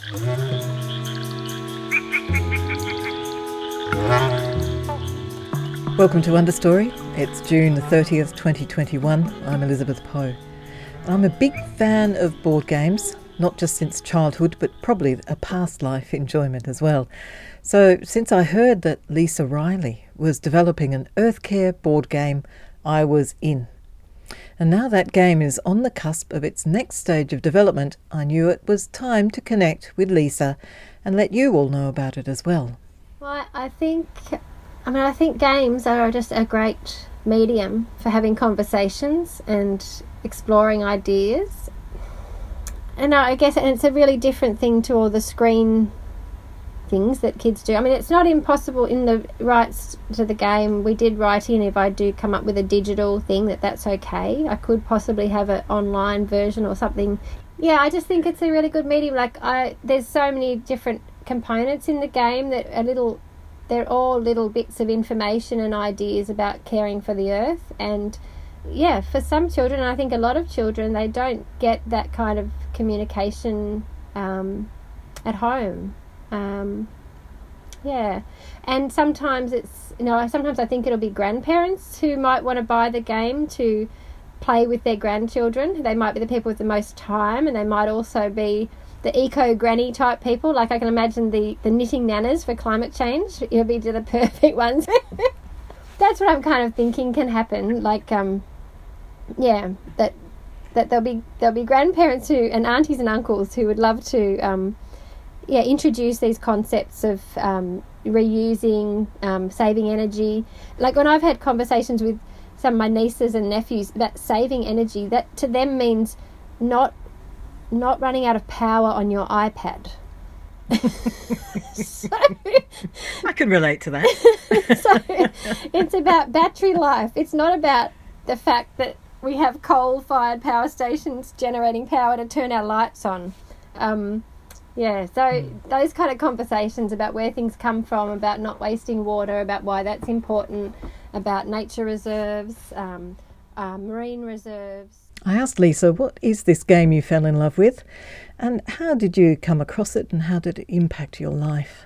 Welcome to Understory. It's June the 30th, 2021. I'm Elizabeth Poe. I'm a big fan of board games, not just since childhood, but probably a past life enjoyment as well. So since I heard that Lisa Riley was developing an Earthcare board game, I was in. And now that game is on the cusp of its next stage of development, I knew it was time to connect with Lisa and let you all know about it as well. Well, I think games are just a great medium for having conversations and exploring ideas. And I guess it's a really different thing to all the screen things that kids do. I mean, it's not impossible in the rights to the game. We did write in, if I do come up with a digital thing, that's okay. I could possibly have an online version or something. Yeah, I just think it's a really good medium. There's so many different components in the game that they're all little bits of information and ideas about caring for the earth. And yeah, for some children, I think a lot of children, they don't get that kind of communication at home. And sometimes sometimes I think it'll be grandparents who might want to buy the game to play with their grandchildren. They might be the people with the most time, and they might also be the eco-granny type people. Like, I can imagine the knitting nanas for climate change. It'll be the perfect ones. That's what I'm kind of thinking can happen. Like, that there'll be grandparents and aunties and uncles who would love to introduce these concepts of reusing, saving energy. Like, when I've had conversations with some of my nieces and nephews about saving energy, that to them means not running out of power on your iPad. So, I can relate to that. So it's about battery life. It's not about the fact that we have coal-fired power stations generating power to turn our lights on. Those kind of conversations about where things come from, about not wasting water, about why that's important, about nature reserves, marine reserves. I asked Lisa, what is this game you fell in love with, and how did you come across it, and how did it impact your life?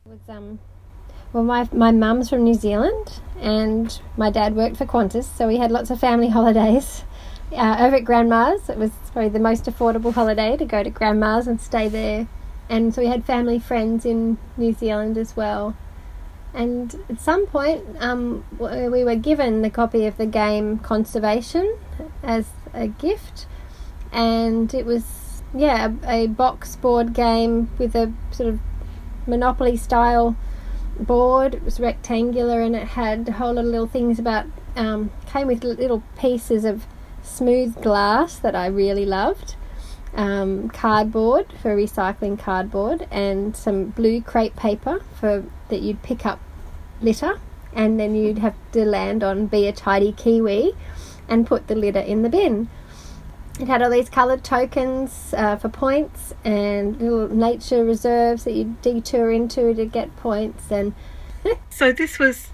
My mum's from New Zealand, and my dad worked for Qantas, so we had lots of family holidays over at Grandma's. It was probably the most affordable holiday to go to Grandma's and stay there, and so we had family friends in New Zealand as well. And at some point, we were given the copy of the game Conservation as a gift, and it was a box board game with a sort of Monopoly style board. It was rectangular, and it had a whole lot of little things about came with little pieces of smooth glass that I really loved, cardboard for recycling cardboard, and some blue crepe paper that you'd pick up litter, and then you'd have to land on Be a Tidy Kiwi and put the litter in the bin. It had all these coloured tokens for points, and little nature reserves that you'd detour into to get points. And so this was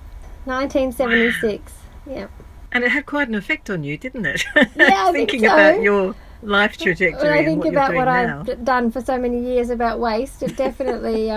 1976. Wow. Yeah. And it had quite an effect on you, didn't it? Yeah, thinking so. About your life trajectory. When I think and about what now. I've done for so many years about waste, it definitely,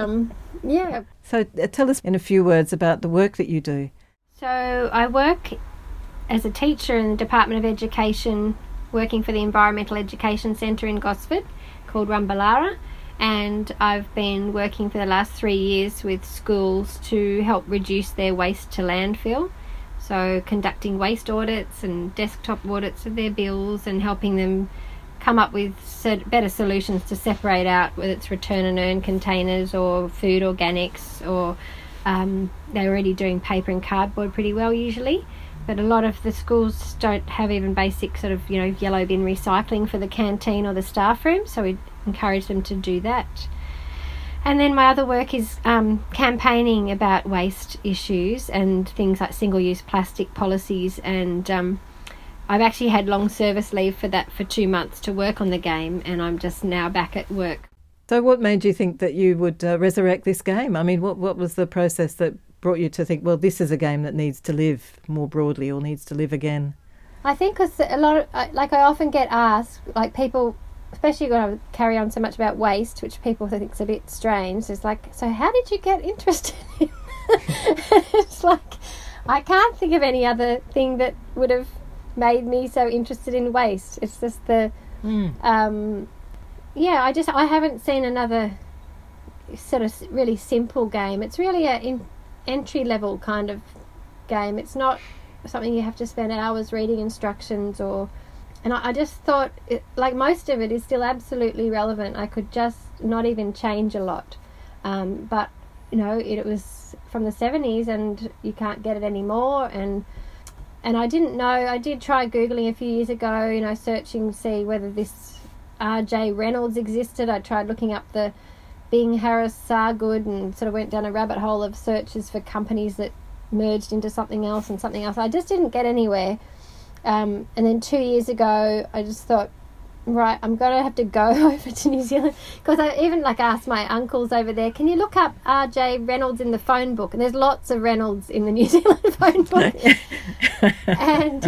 So tell us in a few words about the work that you do. So I work as a teacher in the Department of Education, working for the Environmental Education Centre in Gosford called Rumbalara, and I've been working for the last 3 years with schools to help reduce their waste to landfill. So conducting waste audits and desktop audits of their bills and helping them come up with better solutions to separate out whether it's return and earn containers or food organics, or they're already doing paper and cardboard pretty well usually. But a lot of the schools don't have even basic sort of, yellow bin recycling for the canteen or the staff room, so we encourage them to do that. And then my other work is campaigning about waste issues and things like single-use plastic policies, and I've actually had long service leave for that for 2 months to work on the game, and I'm just now back at work. So what made you think that you would resurrect this game? I mean, what was the process that brought you to think, well, this is a game that needs to live more broadly or needs to live again? I think because a lot of, I often get asked, like people especially when I would carry on so much about waste, which people think is a bit strange. It's like, so how did you get interested in it's like, I can't think of any other thing that would have made me so interested in waste. It's just the I haven't seen another sort of really simple game. It's really a entry level kind of game. It's not something you have to spend hours reading instructions and I just thought like most of it is still absolutely relevant. I could just not even change a lot, but it was from the 70s and you can't get it anymore, and I didn't know. I did try Googling a few years ago, searching to see whether this R.J. Reynolds existed. I tried looking up the Bing Harris Sargood and sort of went down a rabbit hole of searches for companies that merged into something else and something else. I just didn't get anywhere. And then 2 years ago, I just thought, right, I'm going to have to go over to New Zealand, because I even asked my uncles over there, can you look up R.J. Reynolds in the phone book? And there's lots of Reynolds in the New Zealand phone book. And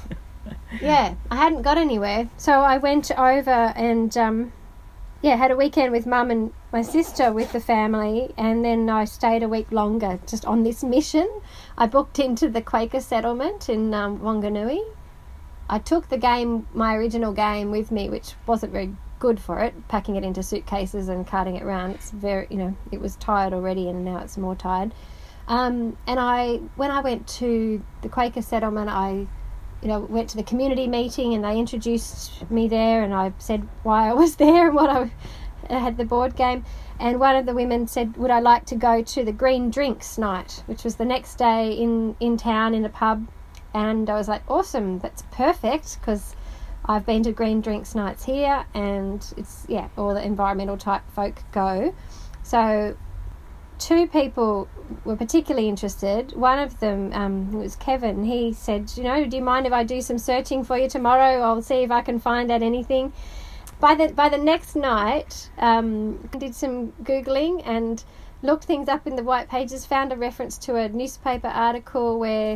I hadn't got anywhere. So I went over and had a weekend with Mum and my sister with the family, and then I stayed a week longer just on this mission. I booked into the Quaker settlement in Wanganui. I took my original game with me, which wasn't very good for it, packing it into suitcases and carting it around. It's very, it was tired already and now it's more tired. And when I went to the Quaker settlement, I went to the community meeting and they introduced me there, and I said why I was there and what I had the board game. And one of the women said, would I like to go to the Green Drinks night, which was the next day in town in a pub. And I was like, awesome, that's perfect, because I've been to Green Drinks nights here, and it's, all the environmental type folk go. So 2 people were particularly interested. One of them, it was Kevin, he said, do you mind if I do some searching for you tomorrow? I'll see if I can find out anything. By the next night, I did some Googling and looked things up in the white pages, found a reference to a newspaper article where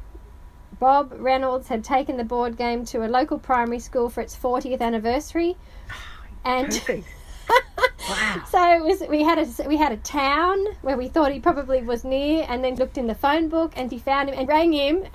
Bob Reynolds had taken the board game to a local primary school for its 40th anniversary. And wow. So we had a town where we thought he probably was near, and then looked in the phone book and he found him and rang him.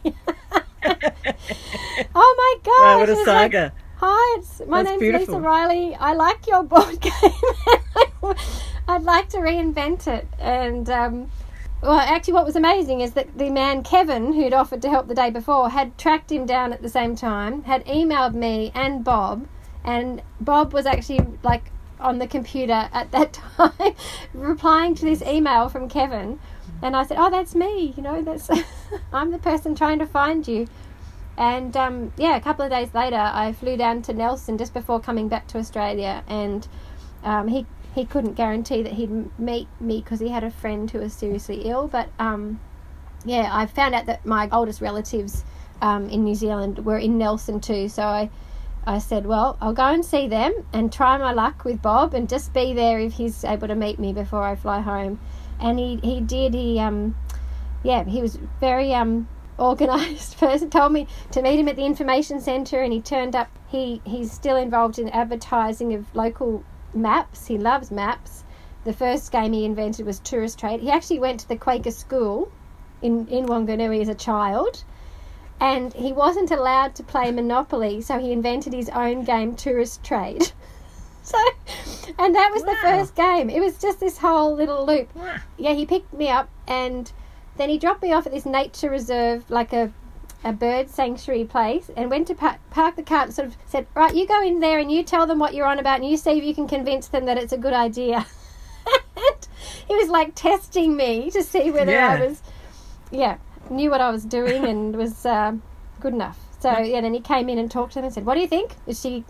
Oh my gosh. Wow, what a saga. Hi, my name's beautiful. Lisa Riley. I like your board game. I'd like to reinvent it. And actually what was amazing is that the man Kevin, who'd offered to help the day before, had tracked him down at the same time, had emailed me and Bob, and Bob was actually on the computer at that time replying to this email from Kevin. And I said, oh, that's me, that's I'm the person trying to find you. And a couple of days later I flew down to Nelson just before coming back to Australia, and he couldn't guarantee that he'd meet me because he had a friend who was seriously ill, but I found out that my oldest relatives in New Zealand were in Nelson too, so I said, well, I'll go and see them and try my luck with Bob and just be there if he's able to meet me before I fly home. And he did. He was very organised person. Told me to meet him at the information centre, and he turned up. He's still involved in advertising of local maps. He loves maps. The first game he invented was Tourist Trade. He actually went to the Quaker school in Wanganui as a child, and he wasn't allowed to play Monopoly, so he invented his own game, Tourist Trade. And that was the first game. It was just this whole little loop. Wow. Yeah, he picked me up, and then he dropped me off at this nature reserve, like a bird sanctuary place, and went to park the car and sort of said, right, you go in there and you tell them what you're on about and you see if you can convince them that it's a good idea. And he was testing me to see whether I was, knew what I was doing and was good enough. So, then he came in and talked to them and said, what do you think? Is she,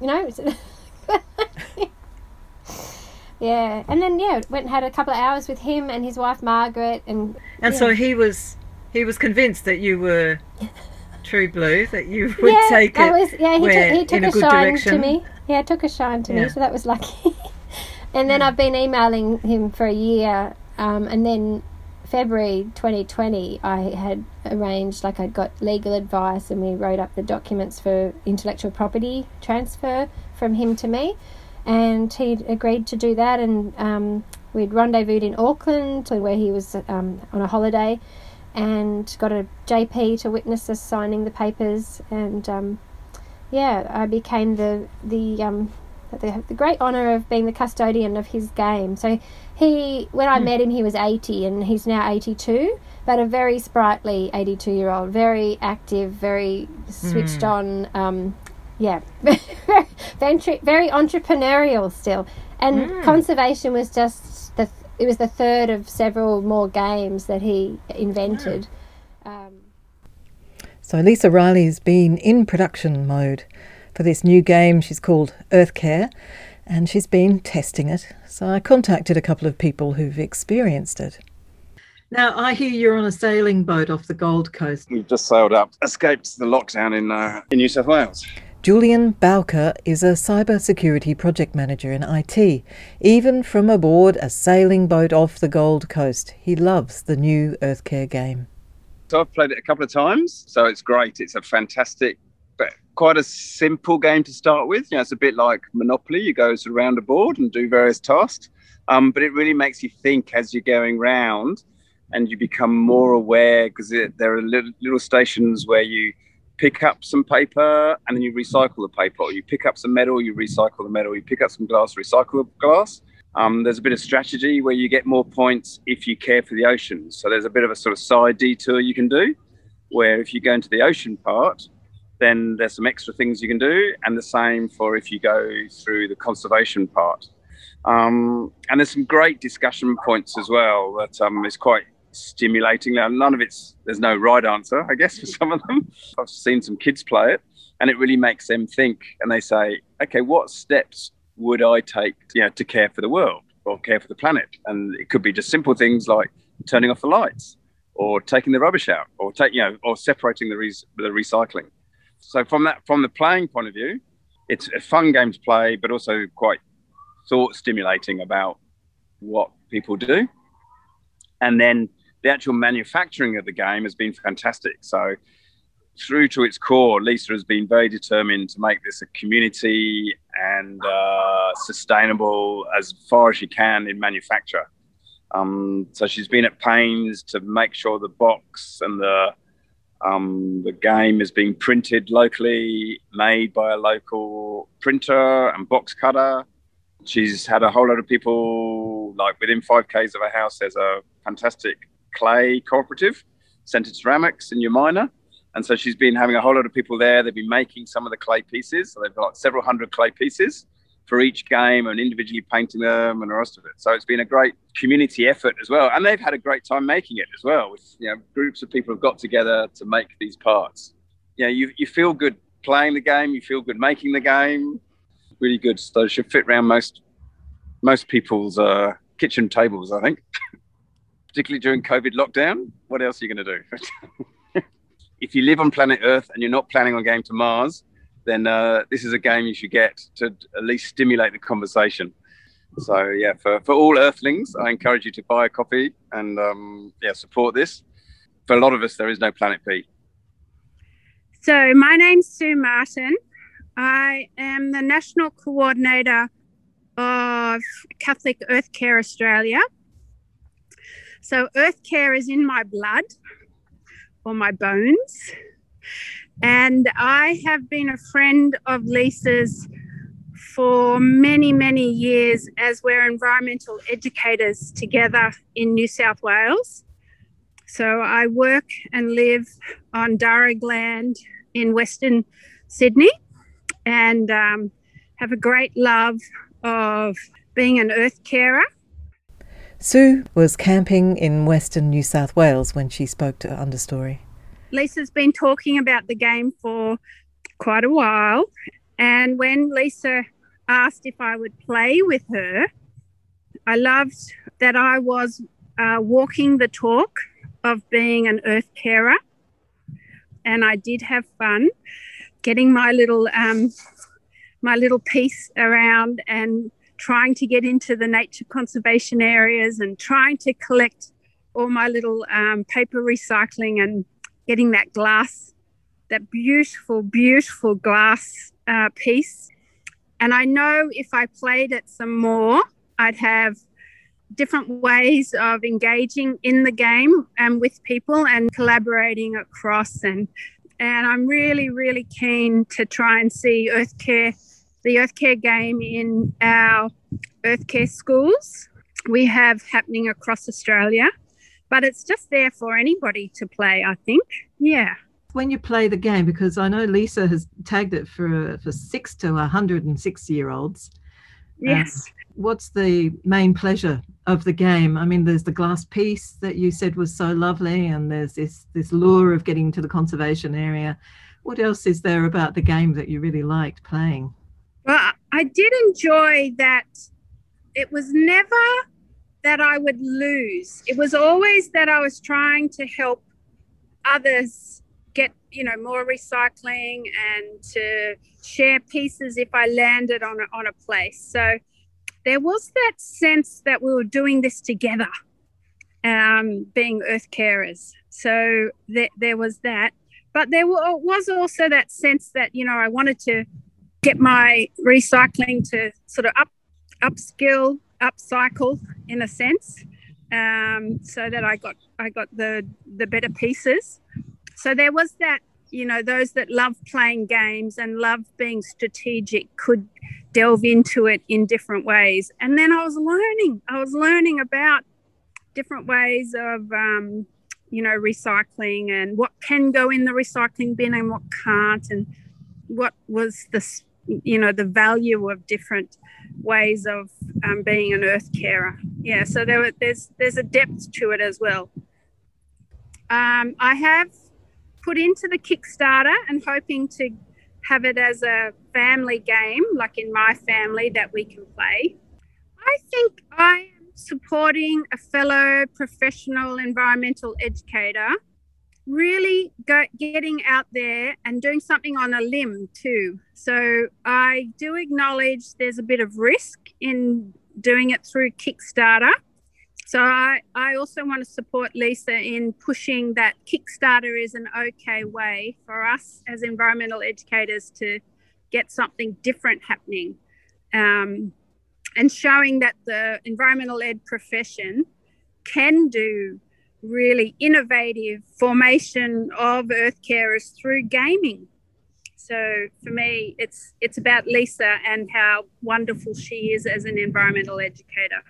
Yeah, and then went and had a couple of hours with him and his wife Margaret, and so he was convinced that you were true blue, that you would take it. He took in a a good shine direction. to me. Yeah, took a shine to me, so that was lucky. And then I've been emailing him for a year, and then February 2020 I had arranged, I'd got legal advice and we wrote up the documents for intellectual property transfer from him to me. and he'd agreed to do that, and we'd rendezvoused in Auckland where he was on a holiday, and got a JP to witness us signing the papers, and I became the great honour of being the custodian of his game. So when I met him, he was 80, and he's now 82, but a very sprightly 82-year-old, very active, very switched on, very entrepreneurial still. And conservation was just it was the third of several more games that he invented. So Lisa Riley's been in production mode for this new game she's called Earthcare, and she's been testing it. So I contacted a couple of people who've experienced it. Now, I hear you're on a sailing boat off the Gold Coast. We've just sailed up, escaped the lockdown in New South Wales. Julian Bowker is a cybersecurity project manager in IT. Even from aboard a sailing boat off the Gold Coast, he loves the new Earthcare game. So I've played it a couple of times, so it's great. It's a fantastic, but quite a simple game to start with. It's a bit like Monopoly. You go around a board and do various tasks, but it really makes you think as you're going round, and you become more aware, because there are little stations where you pick up some paper and then you recycle the paper, or you pick up some metal, you recycle the metal, you pick up some glass, recycle the glass. There's a bit of strategy where you get more points if you care for the ocean. So there's a bit of a sort of side detour you can do, where if you go into the ocean part, then there's some extra things you can do, and the same for if you go through the conservation part. And there's some great discussion points as well that is quite stimulating. Now, there's no right answer, I guess, for some of them. I've seen some kids play it, and it really makes them think, and they say, okay, what steps would I take to care for the world or care for the planet? And it could be just simple things like turning off the lights, or taking the rubbish out, or or separating the recycling. So from the playing point of view, it's a fun game to play, but also quite thought stimulating about what people do. And then the actual manufacturing of the game has been fantastic. So through to its core, Lisa has been very determined to make this a community and sustainable as far as she can in manufacture. So she's been at pains to make sure the box and the game is being printed locally, made by a local printer and box cutter. She's had a whole lot of people, like within 5 k's of her house, there's a fantastic clay cooperative, Centred Ceramics in Umina. And so she's been having a whole lot of people there. They've been making some of the clay pieces. So they've got several hundred clay pieces for each game, and individually painting them and the rest of it. So it's been a great community effort as well. And they've had a great time making it as well. With, groups of people have got together to make these parts. You feel good playing the game. You feel good making the game. Really good. So it should fit around most people's kitchen tables, I think. Particularly during COVID lockdown. What else are you going to do? If you live on planet Earth and you're not planning on going to Mars, then this is a game you should get to at least stimulate the conversation. So for all Earthlings, I encourage you to buy a copy and support this. For a lot of us, there is no Planet B. So my name's Sue Martin. I am the National Coordinator of Catholic Earthcare Australia. So Earthcare is in my blood, or my bones. And I have been a friend of Lisa's for many, many years, as we're environmental educators together in New South Wales. So I work and live on Darug land in Western Sydney, and have a great love of being an earth carer. Sue was camping in Western New South Wales when she spoke to Understory. Lisa's been talking about the game for quite a while, and when Lisa asked if I would play with her, I loved that I was walking the talk of being an earth carer, and I did have fun getting my little piece around and trying to get into the nature conservation areas and trying to collect all my little paper recycling and getting that glass, that beautiful, beautiful glass piece. And I know if I played it some more, I'd have different ways of engaging in the game and with people and collaborating across. And I'm really, really keen to try and see the Earthcare game in our Earthcare schools we have happening across Australia. But it's just there for anybody to play, I think. Yeah. When you play the game, because I know Lisa has tagged it for 6 to 106-year-olds. Yes. What's the main pleasure of the game? I mean, there's the glass piece that you said was so lovely, and there's this lure of getting to the conservation area. What else is there about the game that you really liked playing? Well, I did enjoy that it was never that I would lose. It was always that I was trying to help others get, more recycling and to share pieces if I landed on a place. So there was that sense that we were doing this together, being earth carers. So there was that. But there was also that sense that, I wanted to get my recycling to sort of upcycle in a sense, so that I got the better pieces. So there was that, those that love playing games and love being strategic could delve into it in different ways. And then I was learning about different ways of, recycling and what can go in the recycling bin and what can't, and what was the value of different ways of being an earth carer. Yeah, so there's a depth to it as well. I have put into the Kickstarter and hoping to have it as a family game, like in my family, that we can play. I think I am supporting a fellow professional environmental educator, really getting out there and doing something on a limb too. So I do acknowledge there's a bit of risk in doing it through Kickstarter. So I also want to support Lisa in pushing that Kickstarter is an okay way for us as environmental educators to get something different happening, and showing that the environmental ed profession can do really innovative formation of earth carers through gaming. So for me, it's about Lisa and how wonderful she is as an environmental educator.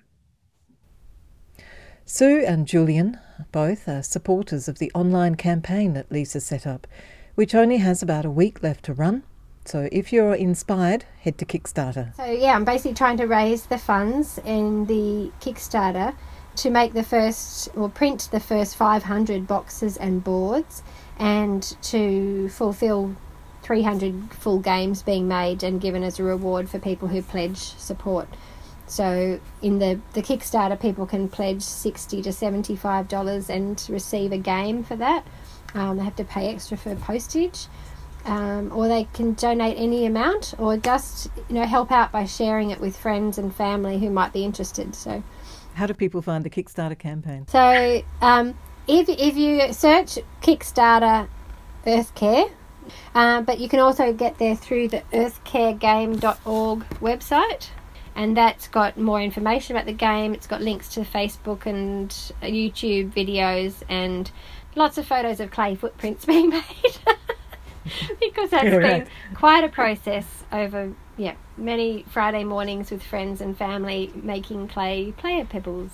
Sue and Julian both are supporters of the online campaign that Lisa set up, which only has about a week left to run. So if you're inspired, head to Kickstarter. So yeah, I'm basically trying to raise the funds in the Kickstarter to make print the first 500 boxes and boards, and to fulfill 300 full games being made and given as a reward for people who pledge support. So in the Kickstarter, people can pledge $60 to $75 and receive a game for that. They have to pay extra for postage, or they can donate any amount, or just help out by sharing it with friends and family who might be interested. So, how do people find the Kickstarter campaign? So if you search Kickstarter Earthcare, but you can also get there through the earthcaregame.org website. And that's got more information about the game. It's got links to Facebook and YouTube videos and lots of photos of clay footprints being made. Because that's been quite a process over many Friday mornings with friends and family making clay player pebbles.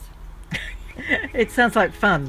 It sounds like fun.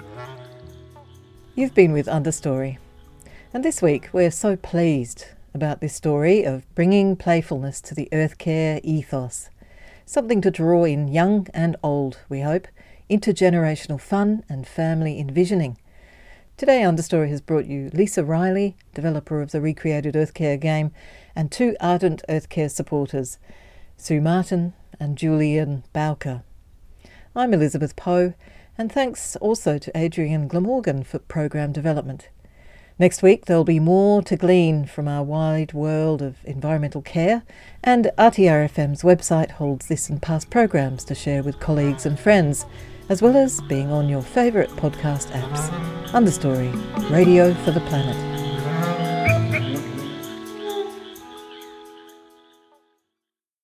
You've been with Understory. And this week we're so pleased about this story of bringing playfulness to the Earthcare ethos. Something to draw in young and old, we hope, intergenerational fun and family envisioning. Today Understory has brought you Lisa Riley, developer of the recreated Earthcare game, and two ardent Earthcare supporters, Sue Martin and Julian Bowker. I'm Elizabeth Poe, and thanks also to Adrian Glamorgan for program development. Next week there'll be more to glean from our wide world of environmental care, and RTRFM's website holds this and past programs to share with colleagues and friends, as well as being on your favourite podcast apps. Understory, radio for the planet.